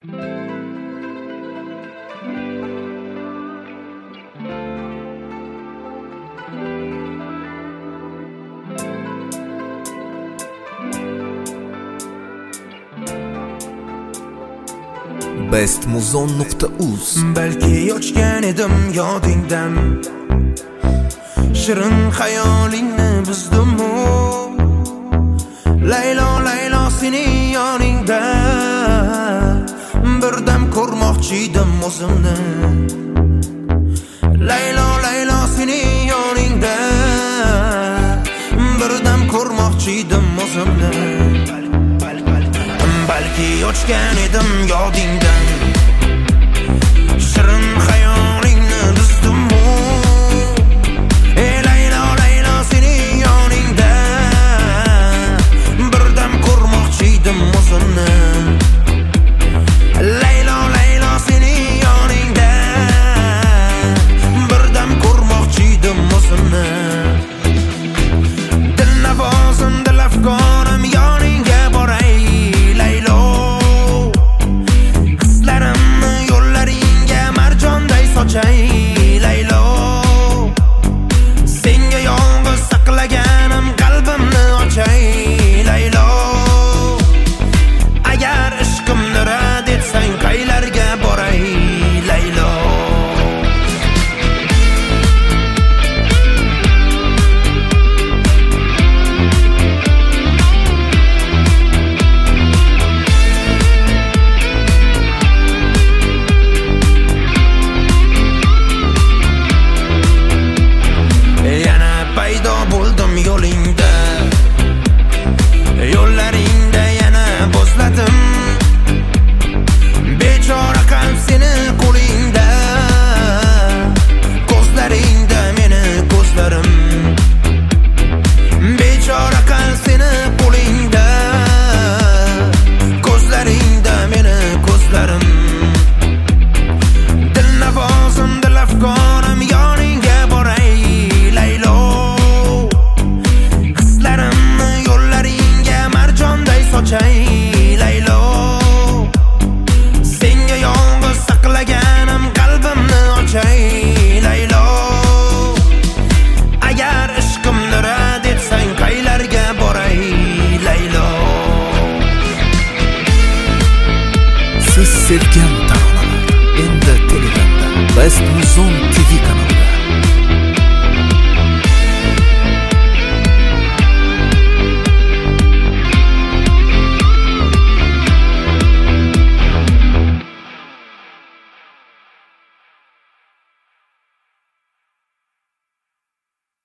bestmuzon.uz. Balki yochgan edim yodingdan, shirin xayolingni buzdim-u. Laylo laylo seni yoningda, birdam ko'rmoqchi edim o'zimni. Laylo laylo seni yoningda, birdam ko'rmoqchi edim o'zimni. Balki yochgan edim yodingdan, shirin xayolingni buzdim-u. Laylo laylo seni yoningda, birdam ko'rmoqchi edim o'zimni. Laylo laylo seni yoningda, birdam ko'rmoqchi edim o'zimni. Dil navozim, dil afgonim yoningga boray. Laylo hislarimni yo'llaringga marjonday sochay. Laylo senga yolg'iz saqlaganim qalbimni ochay. Laylo agar ishqimni rad etsang qaylarga boray. Laylo yana paydo bo'ldim yo'lingda, yo'llaringda yana bo'zladim. Bechora qalb seni qo'lingda, ko'zlaringda meni ko'zlarim. Bechora qalb seni qo'lingda, ko'zlaringda meni ko'zlarim. Dil navozim, dil afgonim yoningga boray. Laylo hislarimni yo'llaringga marjonday sochay. Laylo senga yolg'iz saqlaganim qalbimni ochay. Laylo agar ishqimni rad etsang qaylarga boray. Laylo Siz sevgan taronalar endi Telegramda Best Muzon TV kanali